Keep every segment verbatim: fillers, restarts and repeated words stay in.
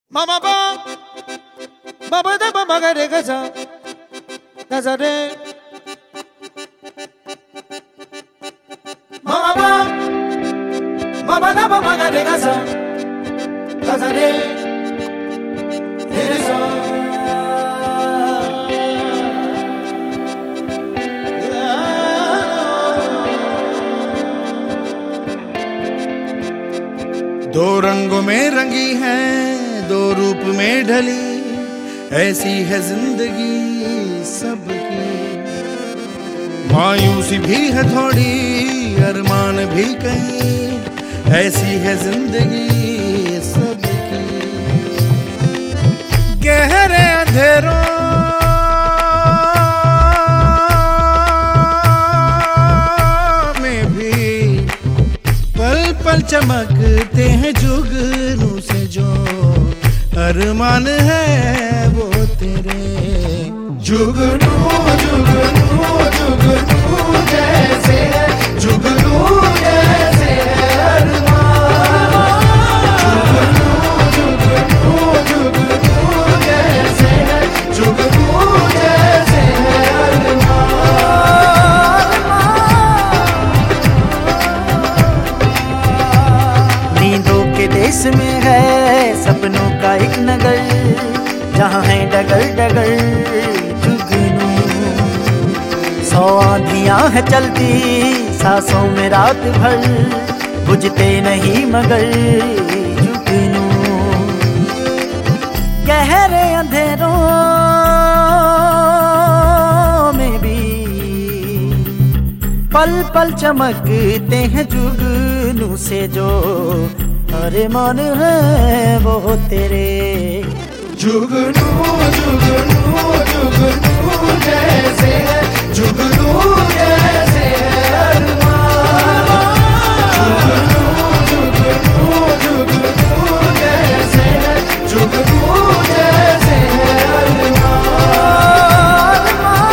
Mama ba, baba da baba ga re ga za, da za re. Mama ba, baba da baba ga re ga za, da za re, re re za. दो रंगों में रंगी है, दो रूप में ढली, ऐसी है जिंदगी सबकी। मायूसी भी है थोड़ी, अरमान भी कहीं, ऐसी है जिंदगी सबकी। गहरे अंधेरों में भी पल पल चमकते हैं जुगनू से जो अरमान है वो तेरे। जुगनू जुगनू जुगनू जैसे है, जुगनू जैसे है अरमान। जुगनू जुगनू जुगनू जैसे है, जुगनू जैसे है अरमान। नींदों के देश में है सपनों का एक नगर, जहाँ है डगर डगर जुगनू। सौ आँधियाँ है चलती सांसों में रात भर, बुझते नहीं मगर जुगनू। गहरे अंधेरों में भी पल पल चमकते हैं जुगनू से जो अरमान है वो तेरे। जुगनू जुगनू जुगनू जैसे है, जुगनू जैसे है अरमान। जुगनू जुगनू जुगनू जैसे है, जुगनू जैसे है अरमान।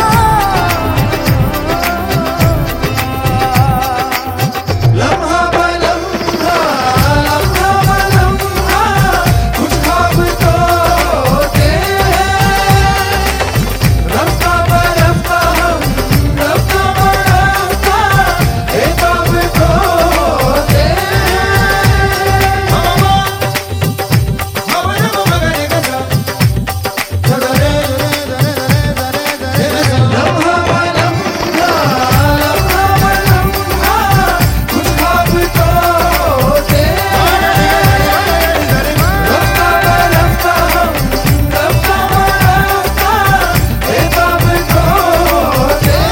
लम्हा बलम्हा लम्हा बलम्हा कुछ ख्वाब तो होते हैं। रफ्ता बरफ्ता हम रफ्ता बरफ्ता ये ख्वाब तो होते हैं। मामा मामा रे मामा रे गजा गजा रे रे रे रे रे रे। लम्हा बलम्हा लम्हा बलम्हा कुछ ख्वाब तो होते हैं। रफ्ता बरफ्ता हम रफ्ता बरफ्ता ये ख्वाब तो होते हैं।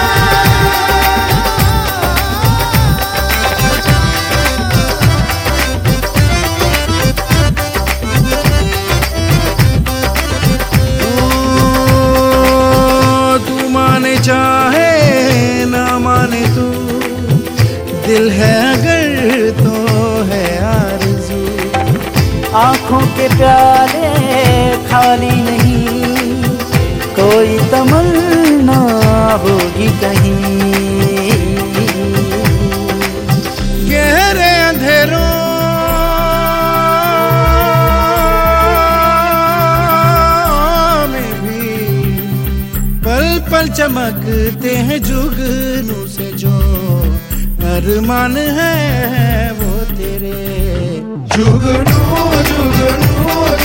तू माने चाहे ना माने तू, दिल है अगर तो है आरज़ू। आँखों के प्याले खाली नहीं, कोई तमन्ना होगी कहीं। गहरे अंधेरों में भी पल पल चमकते हैं जुगनू से जो अरमान है वो तेरे। जुगनू जुगनू